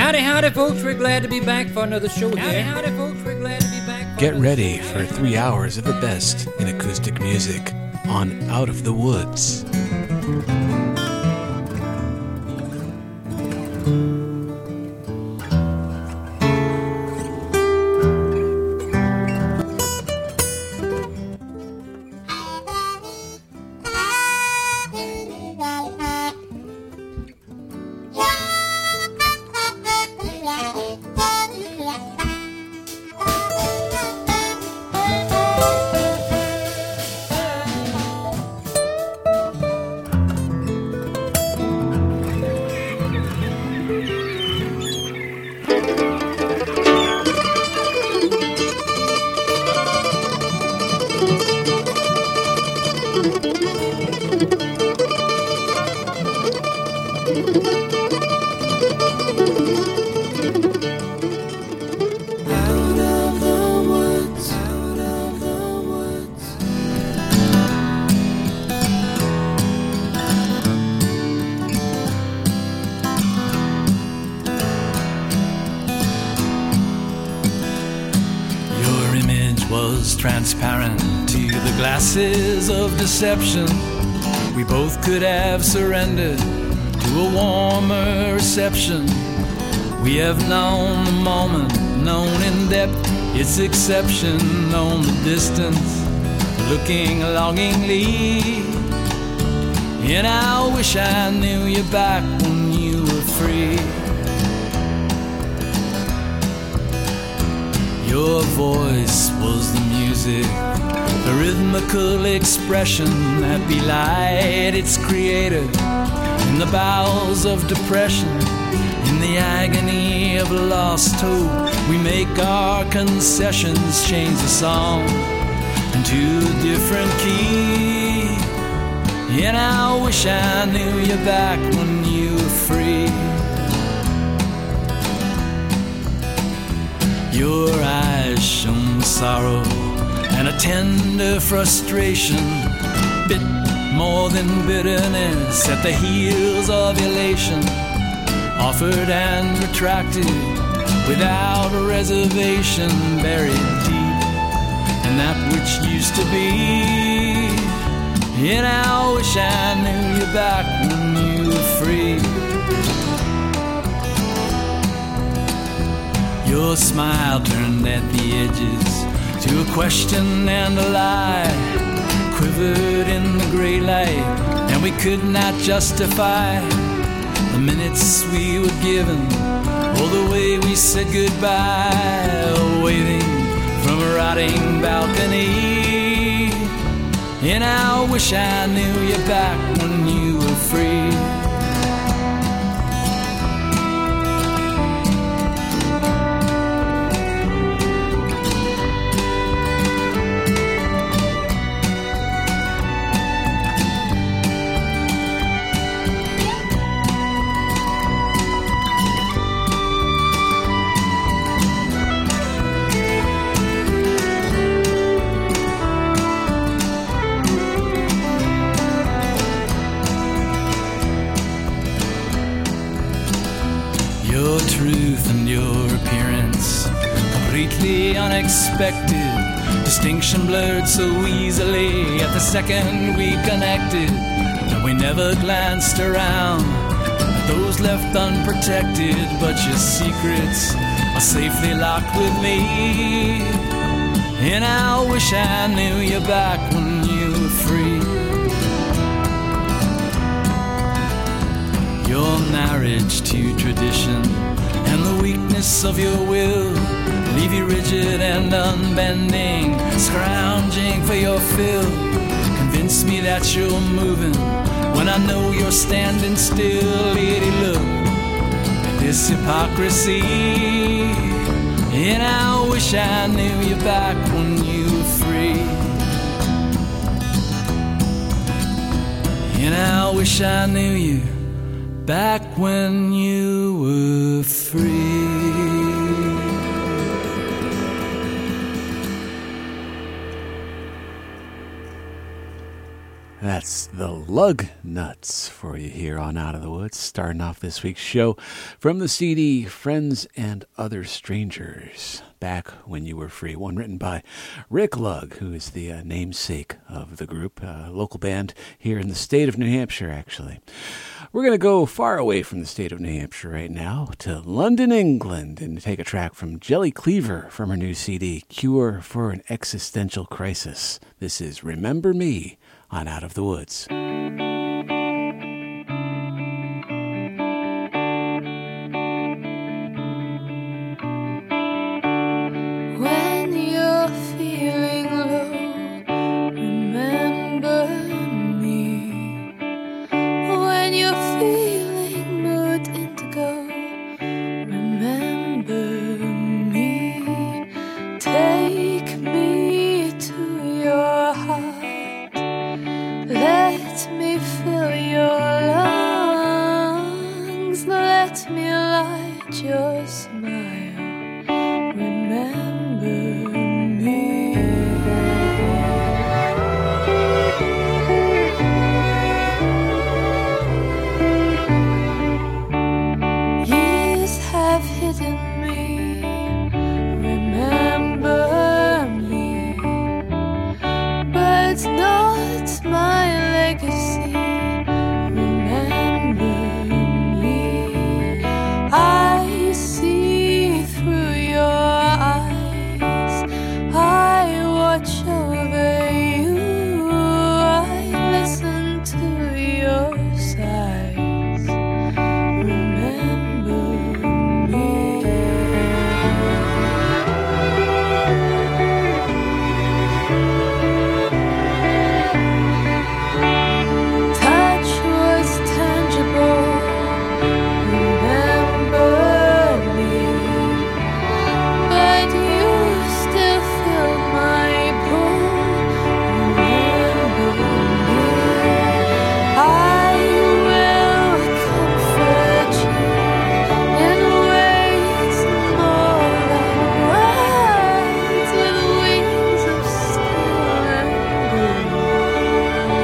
Howdy, folks. We're glad to be back for another show here. Howdy, folks. We're glad to be back for Get ready for 3 hours of the best in acoustic music on Out of the Woods. Transparent to the glasses of deception. We both could have surrendered to a warmer reception. We have known the moment, known in depth its exception, known the distance, looking longingly. And I wish I knew you back when you were free. Your voice was the music, the rhythmical expression that belied its creator. In the bowels of depression, in the agony of lost hope, we make our concessions, change the song into a different key. And I wish I knew you back when you were free. Your eyes shone sorrow and a tender frustration, bit more than bitterness at the heels of elation, offered and retracted without a reservation, buried deep in that which used to be. And I wish I knew you back when you were free. Your smile turned at the edges to a question and a lie, quivered in the gray light, and we could not justify the minutes we were given or the way we said goodbye, waving from a rotting balcony. And I wish I knew you back when you were free. Unexpected distinction blurred so easily at the second we connected that we never glanced around at those left unprotected. But your secrets are safely locked with me, and I wish I knew you back when you were free. Your marriage to tradition and the weakness of your will leave you rigid and unbending, scrounging for your fill. Convince me that you're moving when I know you're standing still. Lady, look at this hypocrisy, and I wish I knew you back when you were free. And I wish I knew you back when you were free. That's the Lug Nuts for you here on Out of the Woods, starting off this week's show from the CD Friends and Other Strangers, Back When You Were Free, one written by Rick Lug, who is the namesake of the group, a local band here in the state of New Hampshire, actually. We're going to go far away from the state of New Hampshire right now to London, England, and take a track from Jelly Cleaver from her new CD, Cure for an Existential Crisis. This is Remember Me on Out of the Woods. When you're feeling low, remember me. When you're feeling mood indigo, remember me. Take me to your heart. Let me fill your lungs. Let me light your smile. Remember me. Years have hidden me. Remember me. But not my legacy. Remember me. I see through your eyes. I watch over you. I listen to your sighs. Remember me. Touch was tangible. Remember me. But you still feel my pull. Remember me. I will comfort you in ways more than words, with wings of steel and blue.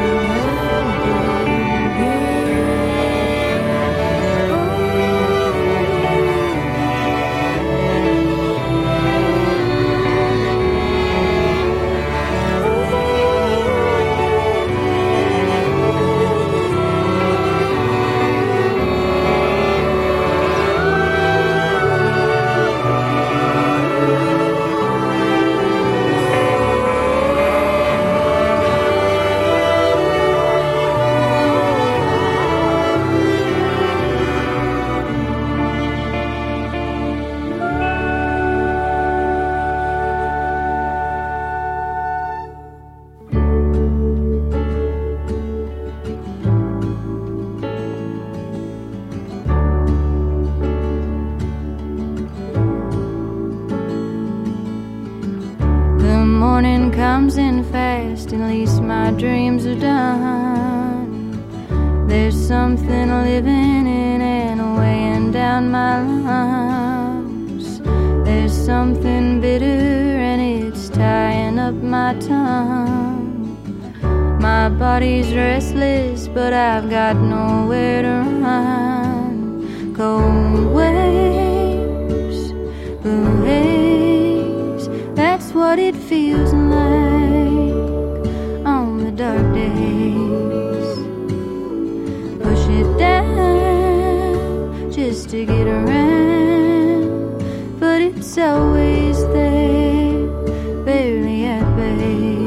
The morning comes in fast, at least my dreams are done. There's something living in and weighing down my lungs. There's something bitter and it's tying up my tongue. My body's restless, but I've got nowhere to run. Cold waves, blue haze, that's what it feels like on the dark days. Push it down just to get around, but it's always there, barely at bay.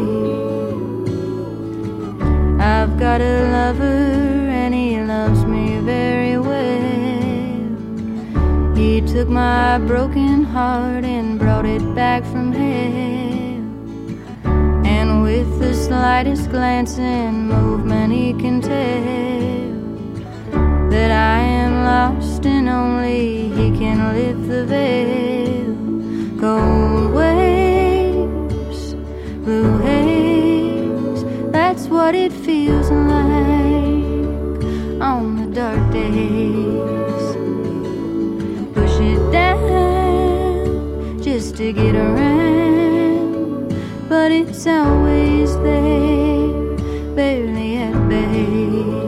I've got a lover and he loves me very well. He took my broken heart and brought it back from hell. And with the slightest glance and movement he can tell that I am lost and only he can lift the veil. Cold waves, blue haze, that's what it feels like on the dark days. Push it down just to get around, but it's always there, barely at bay.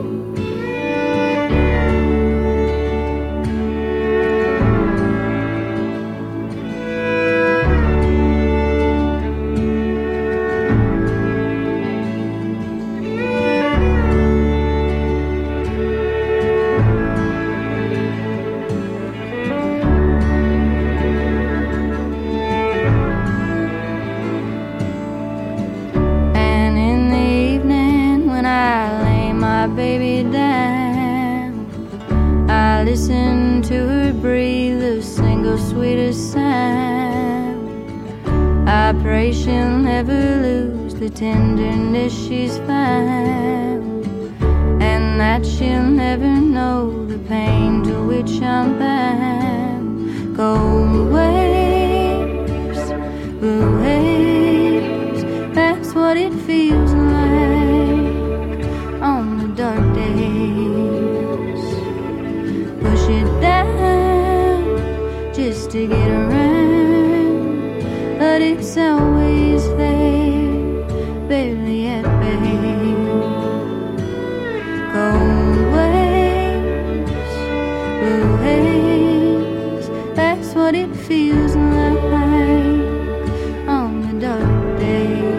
Baby down, I listen to her breathe the single sweetest sound. I pray she'll never lose the tenderness she's found, and that she'll never know the pain to which I'm bound. Cold waves, blue haze, that's what it feels like on the dark days. Push it down just to get around, but it's always there, barely at bay. Cold waves, blue haze, that's what it feels like on the dark days.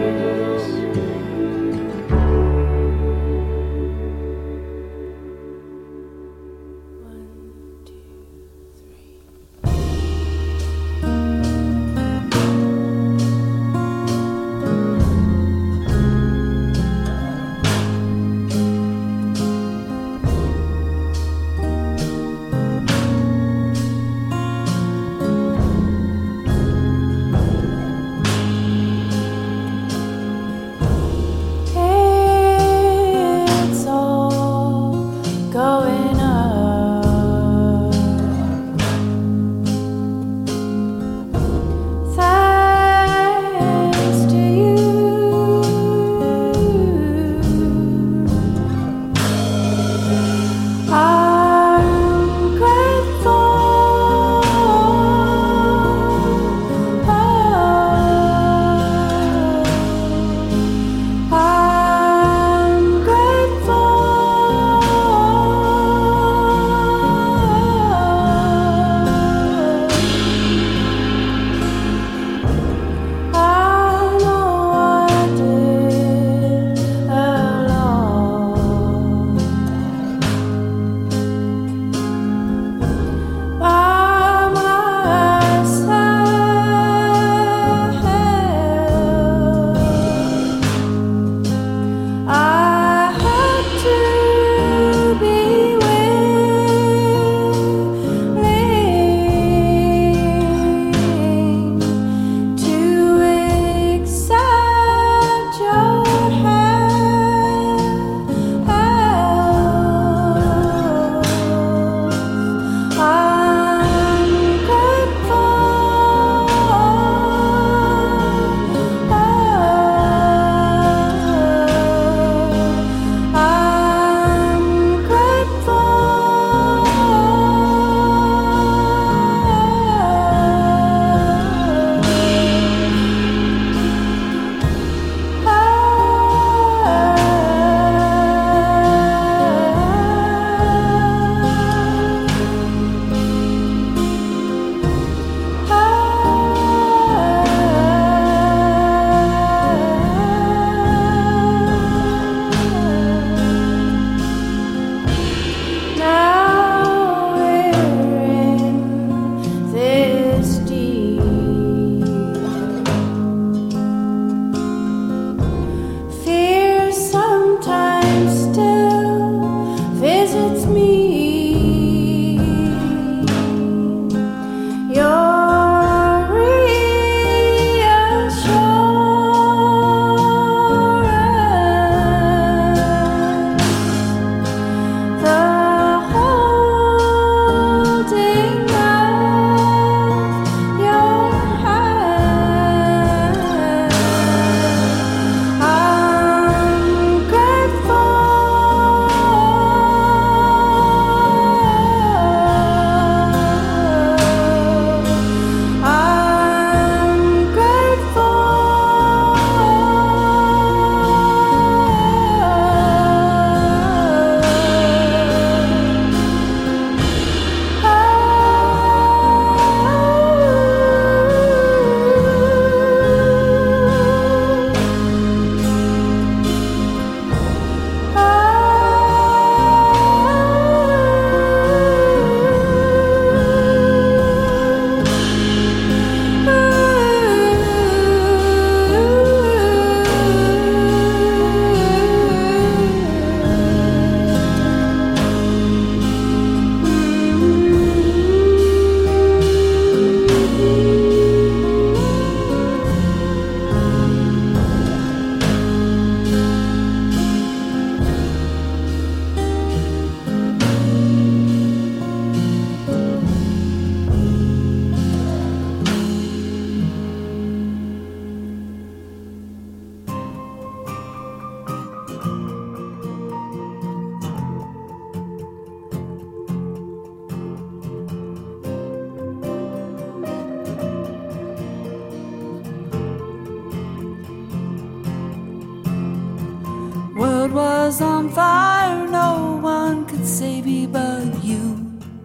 was on fire, no one could save me but you.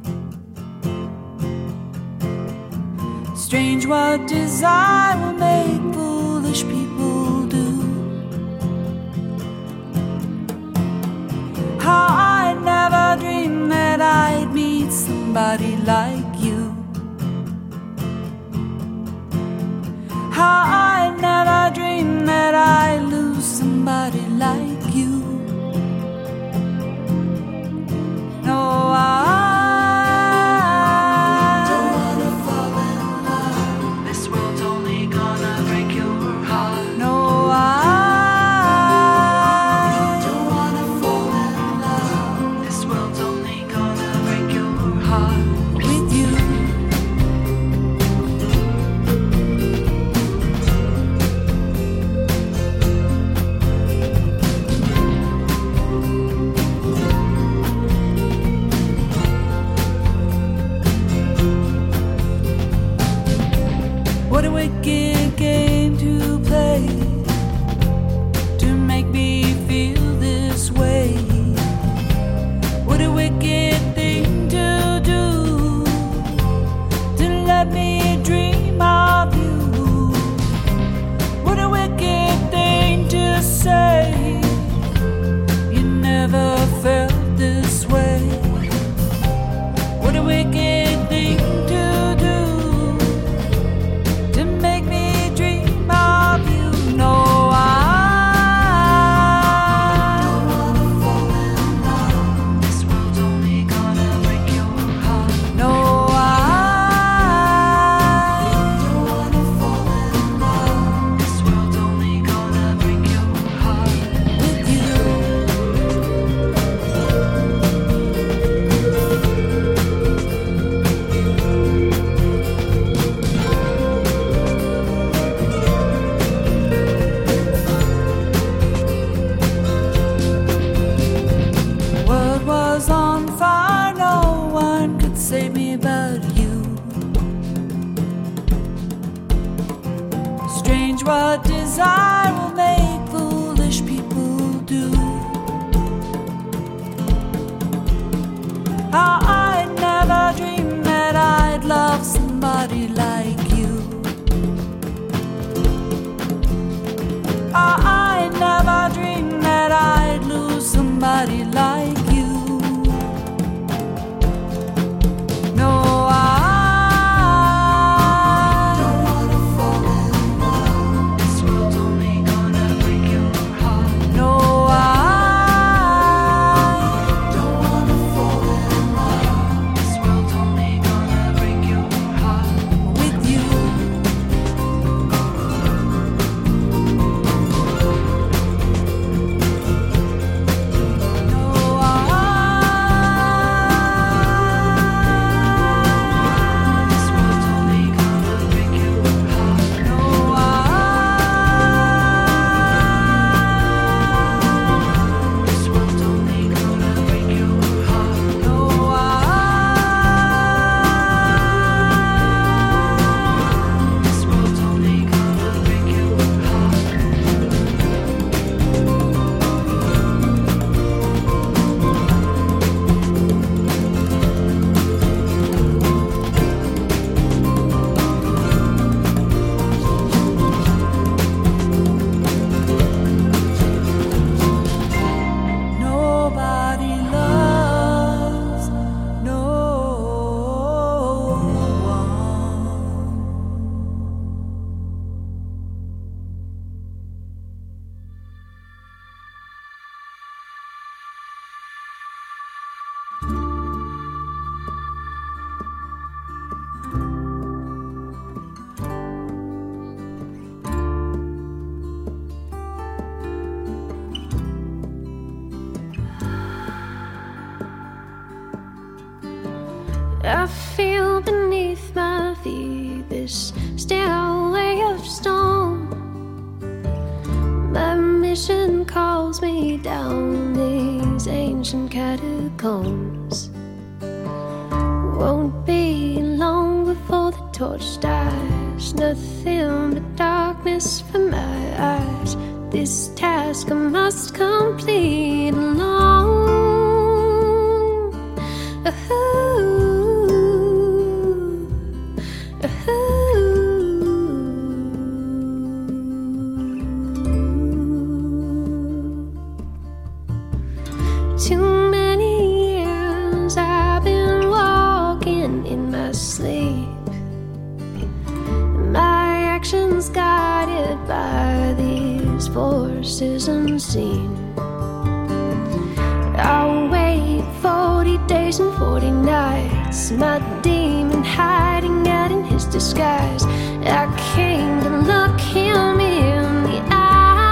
Strange what desire will make foolish people do. How I never dreamed that I'd meet somebody like you. How I never dreamed that I'd lose somebody like you. No, I don't wanna fall in love. This world's only gonna break your heart. No, I don't wanna fall in love. This world's only gonna break your heart with you. What a wicked game to play to make me feel this way. What a wicked thing to do to let me dream of you. What a wicked thing to say. You never felt this way. What a wicked thing to do to make me dream of you. No, I don't wanna fall in love. This world's only gonna break your heart. No, I don't wanna fall in love. This world's only gonna break your heart with you. World was on fire, no one could save me but you. Strange what desire will make foolish people do. How I never dreamed that I'd love somebody like you. How I never dreamed that I'd lose somebody like you. No, I don't wanna fall in love. This world's only gonna break your heart. No, I don't wanna fall in love. This world's only gonna break your heart with you. No, this world's only gonna break your heart. No, this world's only gonna break your heart. No, this world's only gonna break your heart. Nobody loves no one. I feel beneath my feet this stairway of stone. My mission calls me down these ancient catacombs. Won't be long before the torch dies. Nothing but darkness for my eyes. This task I must complete alone. Too many years I've been walking in my sleep. My actions guided by these forces unseen. I'll wait 40 days and 40 nights. My demon hiding out in his disguise. I came to look him in the eye.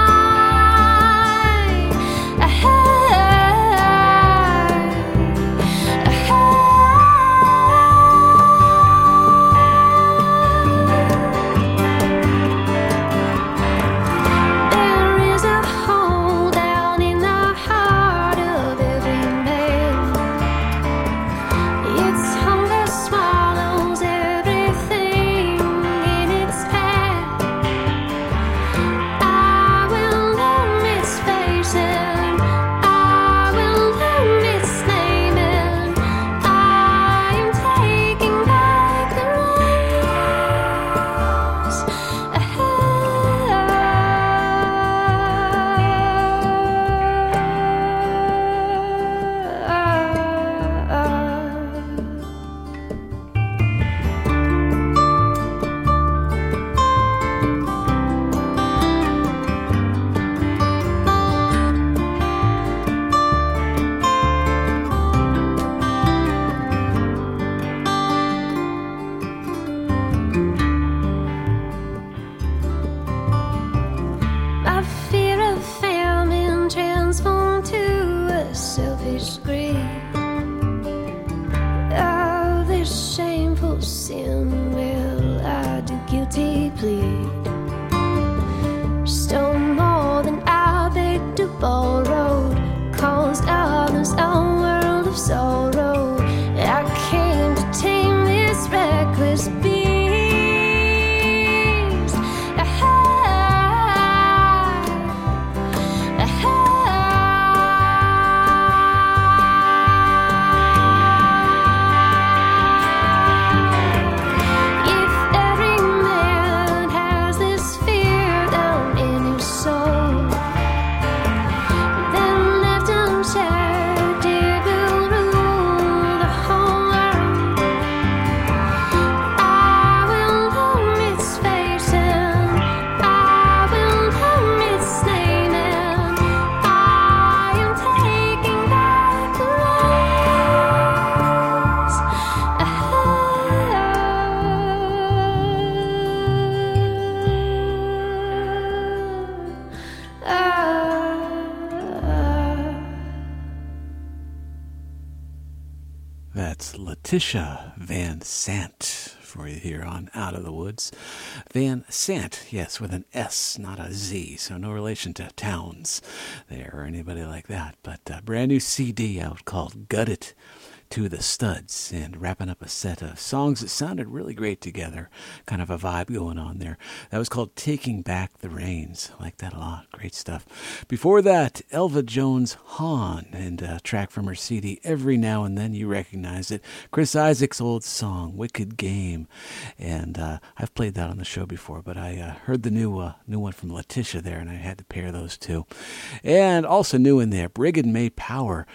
Letitia Van Sant for you here on Out of the Woods. Van Sant, yes, with an S, not a Z, so no relation to Towns there or anybody like that. But a brand new CD out called Gut It to the Studs, and wrapping up a set of songs that sounded really great together. Kind of a vibe going on there. That was called Taking Back the Reins. I like that a lot. Great stuff. Before that, Elva Jones Hahn, and a track from her CD, Every Now and Then You Recognize It. Chris Isaak's old song, Wicked Game. And I've played that on the show before, but I heard the new one from Letitia there, and I had to pair those two. And also new in there, Brigham May Power.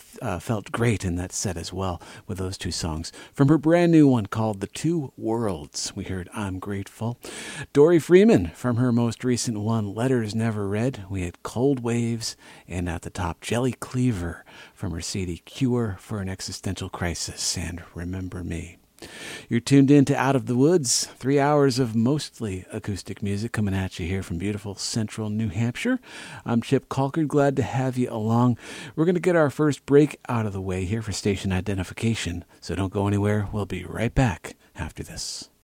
Felt great in that set as well with those two songs. From her brand new one called The Two Worlds, we heard I'm Grateful. Dory Freeman from her most recent one, Letters Never Read, we had Cold Waves, and at the top, Jelly Cleaver from her CD Cure for an Existential Crisis and Remember Me. You're tuned in to Out of the Woods, 3 hours of mostly acoustic music coming at you here from beautiful central New Hampshire. I'm Chip Colcord, glad to have you along. We're going to get our first break out of the way here for station identification, so don't go anywhere. We'll be right back after this.